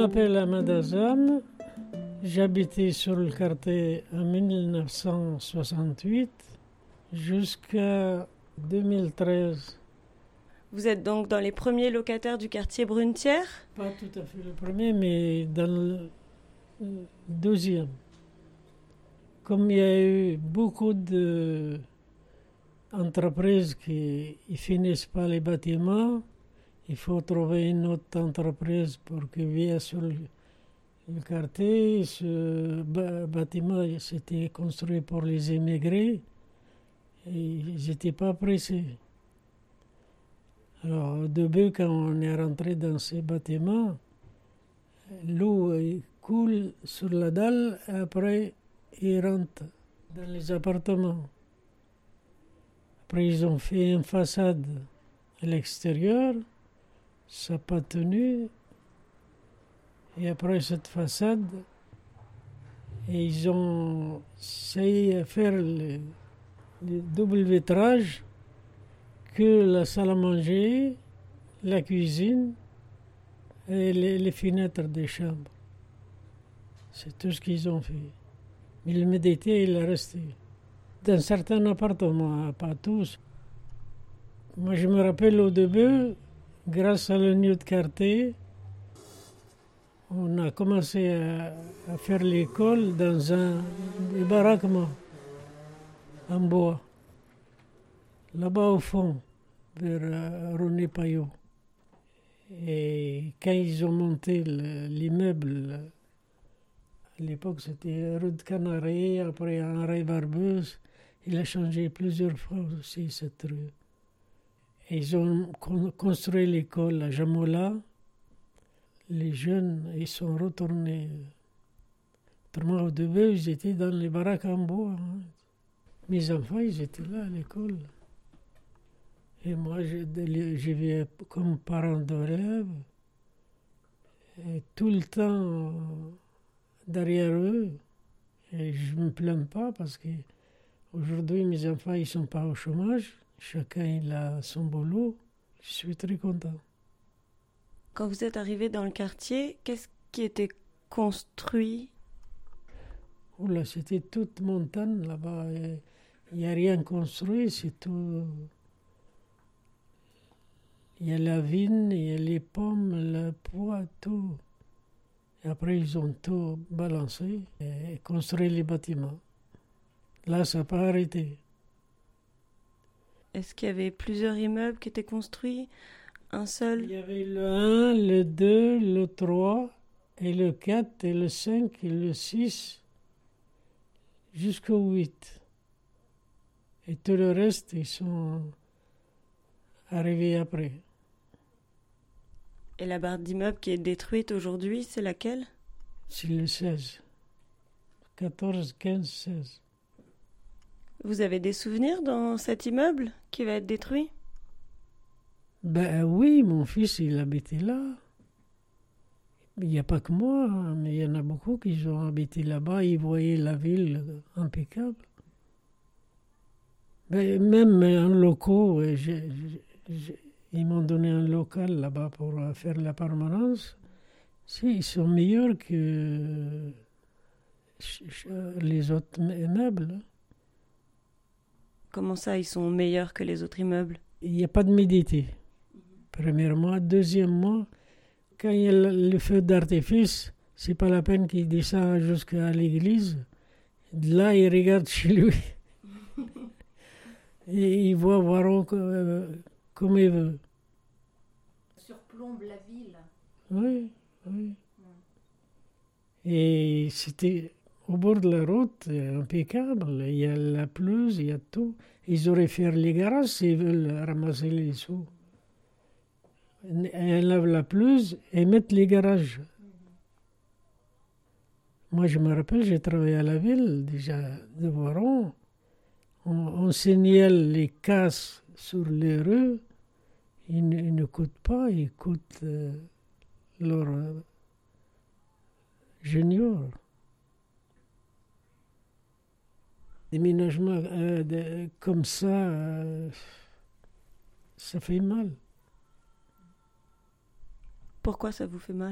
m'appelle Ahmed Azam. J'habitais sur le quartier en 1968 jusqu'à 2013. Vous êtes donc dans les premiers locataires du quartier Brunetière ? Pas tout à fait le premier, mais dans le deuxième. Comme il y a eu beaucoup d'entreprises qui ne finissent pas les bâtiments, il faut trouver une autre entreprise pour qu'ils viennent sur le quartier. Ce bâtiment c'était construit pour les immigrés et ils n'étaient pas pressés. Alors au début, quand on est rentré dans ces bâtiments, l'eau coule sur la dalle et après il rentre dans les appartements. Après ils ont fait une façade à l'extérieur, ça n'a pas tenu. Et après cette façade, ils ont essayé de faire le double vitrage que la salle à manger, la cuisine et les fenêtres des chambres. C'est tout ce qu'ils ont fait. Mais l'humidité, il est resté. Dans certains appartements, pas tous. Moi, je me rappelle au début, grâce à l'union de quartier, on a commencé à faire l'école dans un baraquement en bois, là-bas au fond, vers René Payot. Et quand ils ont monté l'immeuble, à l'époque c'était rue de Canaries, après Henri Barbeuse, il a changé plusieurs fois aussi cette rue. Et ils ont construit l'école à Jamola. Les jeunes, ils sont retournés. Autrement, au début, ils étaient dans les baraques en bois. Mes enfants, ils étaient là à l'école. Et moi, je vivais comme parent d'élève. Et tout le temps derrière eux. Et je ne me plains pas parce qu'aujourd'hui, mes enfants, ils ne sont pas au chômage. Chacun, il a son boulot. Je suis très content. Quand vous êtes arrivé dans le quartier, qu'est-ce qui était construit ? Oula, c'était toute montagne là-bas. Il n'y a rien construit, c'est tout. Il y a la vigne, il y a les pommes, le pois, tout. Et après, ils ont tout balancé et construit les bâtiments. Là, ça n'a pas arrêté. Est-ce qu'il y avait plusieurs immeubles qui étaient construits ? Un seul ? Il y avait le 1, le 2, le 3, et le 4, et le 5, et le 6, jusqu'au 8. Et tout le reste, ils sont arrivés après. Et la barre d'immeuble qui est détruite aujourd'hui, c'est laquelle ? C'est le 16. 14, 15, 16. Vous avez des souvenirs dans cet immeuble qui va être détruit ? Ben oui, mon fils, il habitait là. Il n'y a pas que moi, mais il y en a beaucoup qui ont habité là-bas. Ils voyaient la ville impeccable. Ben, même en locaux, ils m'ont donné un local là-bas pour faire la permanence. Si, ils sont meilleurs que les autres immeubles. Comment ça, ils sont meilleurs que les autres immeubles ? Il n'y a pas d'humidité. Premièrement. Deuxièmement, quand il y a le feu d'artifice, c'est pas la peine qu'il descend jusqu'à l'église. Là, il regarde chez lui. Et il voit Varon comme il veut. Surplombe la ville. Oui, oui. Et c'était au bord de la route, impeccable. Il y a la pelouse, il y a tout. Ils auraient fait les garages s'ils veulent ramasser les sous. Enlèvent la pelouse et mettent les garages. Moi, je me rappelle, j'ai travaillé à la ville, déjà, de Voiron. On signale les casses sur les rues. Ils ne coûtent pas, ils coûtent leur junior. Déménagement comme ça fait mal. Pourquoi ça vous fait mal ?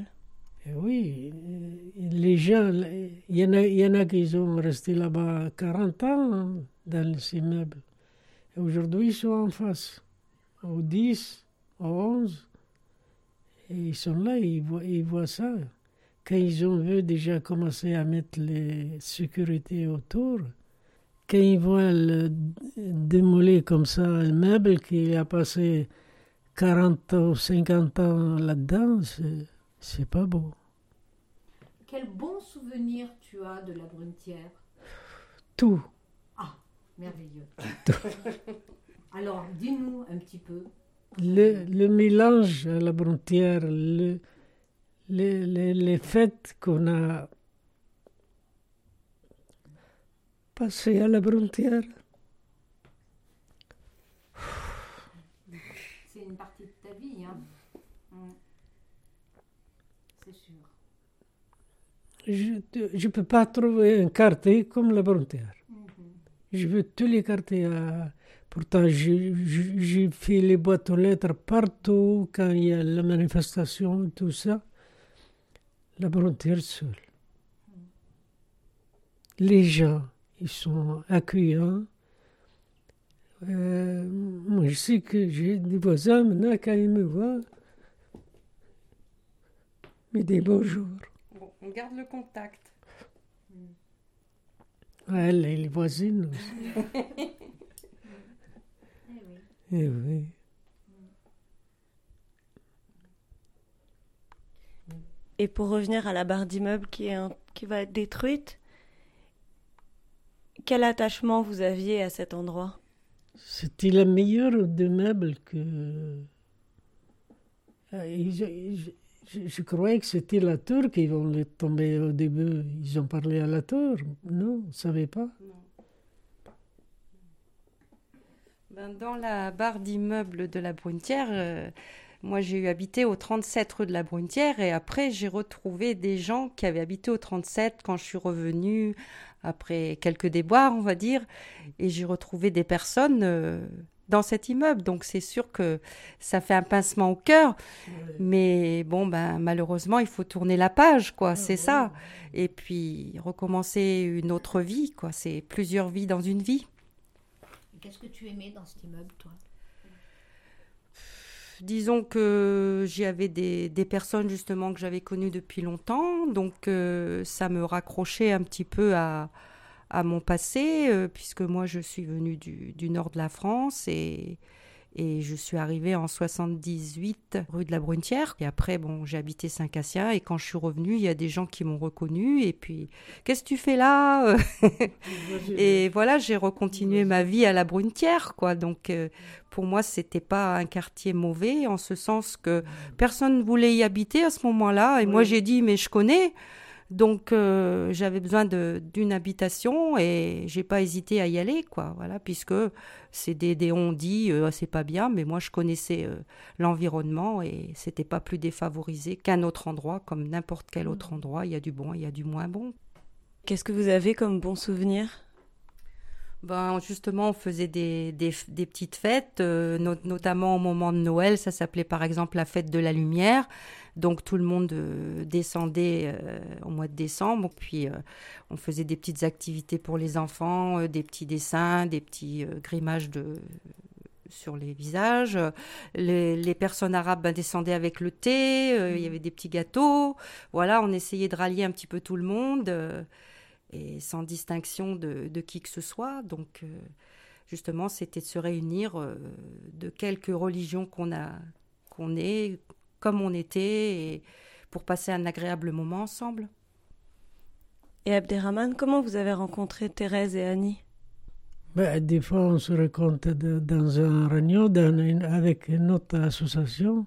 Et oui, les gens, il y en a qui sont restés là-bas 40 ans hein, dans ces immeubles. Et aujourd'hui, ils sont en face, au 10, au 11. Et ils sont là, ils voient ça. Quand ils ont vu déjà commencer à mettre les sécurités autour, quand ils voient démolir comme ça un meuble qui a passé 40 ou 50 ans là-dedans, c'est pas beau. Quel bon souvenir tu as de la Brunetière? Tout. Ah, merveilleux. Alors, dis-nous un petit peu. Le mélange à la Brunetière, les fêtes qu'on a passées à la Brunetière. C'est une partie de ta vie, hein? C'est sûr. Je ne peux pas trouver un quartier comme la Brunetière. Je veux tous les quartiers. Pourtant, j'ai fait les boîtes aux lettres partout quand il y a la manifestation, tout ça. La Brunetière seule. Les gens, ils sont accueillants. Moi, je sais que j'ai des voisins maintenant, quand ils me voient, mais des bonjours. Bon, on garde le contact. Ouais, les voisines aussi. Eh oui. Et pour revenir à la barre d'immeuble qui va être détruite, quel attachement vous aviez à cet endroit? C'était la meilleure des meubles que... Je croyais que c'était la tour qui allait tomber au début. Ils ont parlé à la tour. Non, on ne savait pas. Dans la barre d'immeuble de la Brunetière, moi j'ai habité au 37 rue de la Brunetière et après j'ai retrouvé des gens qui avaient habité au 37 quand je suis revenue, après quelques déboires on va dire, et j'ai retrouvé des personnes dans cet immeuble. Donc c'est sûr que ça fait un pincement au cœur, mais bon malheureusement il faut tourner la page quoi, c'est ça. Et puis recommencer une autre vie quoi, c'est plusieurs vies dans une vie. Qu'est-ce que tu aimais dans cet immeuble, toi? Disons que j'y avais des personnes justement que j'avais connues depuis longtemps, donc ça me raccrochait un petit peu à mon passé, puisque moi je suis venue du nord de la France et je suis arrivée en 78 rue de la Brunetière. Et après, j'ai habité Saint-Cassien et quand je suis revenue, il y a des gens qui m'ont reconnue et puis « Qu'est-ce que tu fais là ?» Et voilà, j'ai recontinué ma vie à la Brunetière, quoi. Donc, pour moi, c'était pas un quartier mauvais en ce sens que personne ne voulait y habiter à ce moment-là. Et moi, j'ai dit « Mais je connais !» Donc, j'avais besoin d'une habitation et j'ai pas hésité à y aller, quoi. Voilà, puisque c'est des on-dit, c'est pas bien, mais moi je connaissais l'environnement et c'était pas plus défavorisé qu'un autre endroit, comme n'importe quel autre endroit. Il y a du bon, il y a du moins bon. Qu'est-ce que vous avez comme bon souvenir? Justement, on faisait des petites fêtes, notamment au moment de Noël. Ça s'appelait par exemple la fête de la lumière. Donc tout le monde descendait au mois de décembre. Puis on faisait des petites activités pour les enfants, des petits dessins, des petits grimages sur les visages. Les personnes arabes descendaient avec le thé. Il y avait des petits gâteaux. Voilà, on essayait de rallier un petit peu tout le monde. Et sans distinction de qui que ce soit. Donc, justement, c'était de se réunir de quelques religions qu'on est, comme on était, et pour passer un agréable moment ensemble. Et Abderrahmane, comment vous avez rencontré Thérèse et Annie? Des fois, on se rencontre dans un réunion avec une autre association.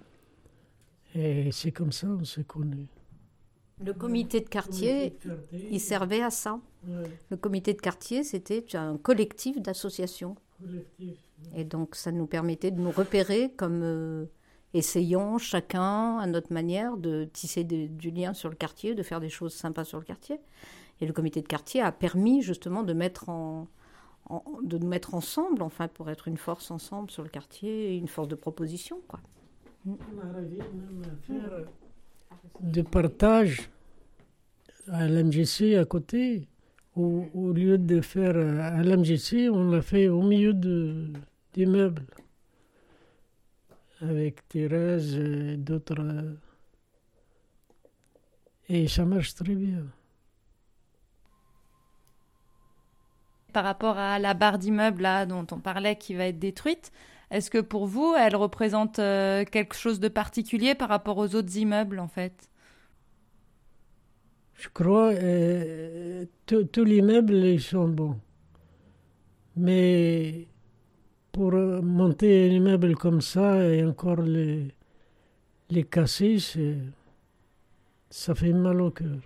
Et c'est comme ça qu'on se connaît. Le comité de quartier, il servait à ça. Ouais. Le comité de quartier, c'était un collectif d'associations. Et donc, ça nous permettait de nous repérer comme essayons chacun à notre manière de tisser du lien sur le quartier, de faire des choses sympas sur le quartier. Et le comité de quartier a permis justement de nous mettre ensemble, enfin, pour être une force ensemble sur le quartier, une force de proposition, quoi. On arrivait même à faire de partage à l'MJC à côté. Au lieu de faire à l'MJC, on l'a fait au milieu d'immeubles. Avec Thérèse et d'autres. Et ça marche très bien. Par rapport à la barre d'immeuble là, dont on parlait qui va être détruite, est-ce que pour vous, elle représente quelque chose de particulier par rapport aux autres immeubles en fait? Je crois tous les meubles ils sont bons. Mais pour monter un immeuble comme ça et encore les casser, ça fait mal au cœur.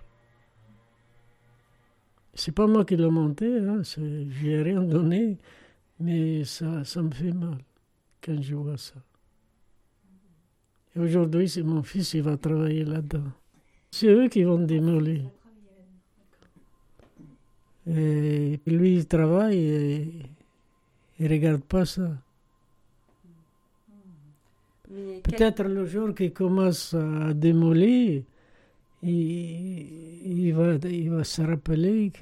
C'est pas moi qui l'ai monté, hein, j'y ai rien donné, mais ça me fait mal quand je vois ça. Et aujourd'hui, c'est mon fils, il va travailler là-dedans. C'est eux qui vont démolir. Et lui, il travaille et il ne regarde pas ça. Peut-être le jour qu'il commence à démolir, il va se rappeler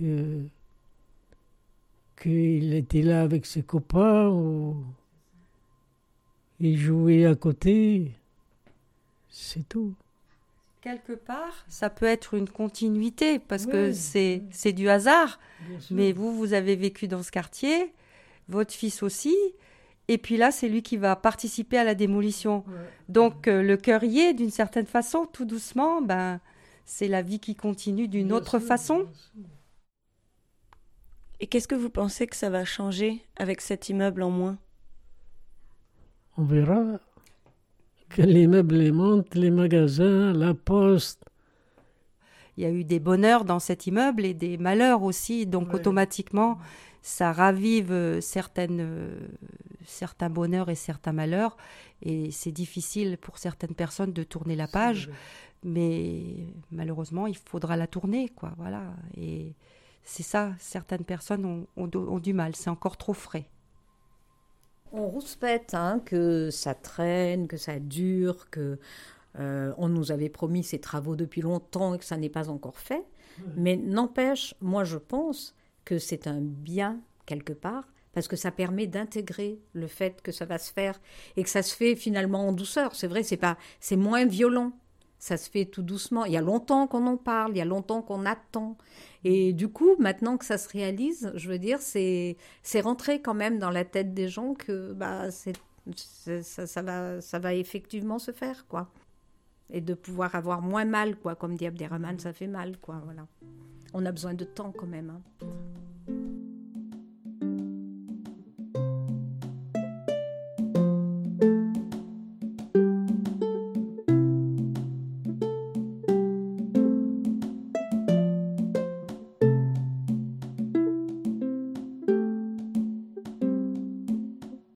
qu'il était là avec ses copains ou il jouait à côté. C'est tout. Quelque part, ça peut être une continuité parce que c'est du hasard. Mais vous avez vécu dans ce quartier, votre fils aussi. Et puis là, c'est lui qui va participer à la démolition. Ouais. Donc, le cœur y est, d'une certaine façon, tout doucement, c'est la vie qui continue d'une autre façon. Et qu'est-ce que vous pensez que ça va changer avec cet immeuble en moins? On verra. Que l'immeuble monte, les magasins, la poste. Il y a eu des bonheurs dans cet immeuble et des malheurs aussi. Donc, automatiquement, ça ravive certains bonheurs et certains malheurs. Et c'est difficile pour certaines personnes de tourner la page. Mais malheureusement, il faudra la tourner, quoi. Voilà. Et c'est ça, certaines personnes ont du mal. C'est encore trop frais. On rouspète que ça traîne, que ça dure, que on nous avait promis ces travaux depuis longtemps et que ça n'est pas encore fait. Mais n'empêche, moi je pense que c'est un bien quelque part parce que ça permet d'intégrer le fait que ça va se faire et que ça se fait finalement en douceur. C'est vrai, c'est moins violent. Ça se fait tout doucement. Il y a longtemps qu'on en parle, il y a longtemps qu'on attend. Et du coup, maintenant que ça se réalise, je veux dire, c'est rentré quand même dans la tête des gens que ça va effectivement se faire, quoi. Et de pouvoir avoir moins mal, quoi. Comme dit Abderrahmane, ça fait mal, quoi. Voilà. On a besoin de temps quand même.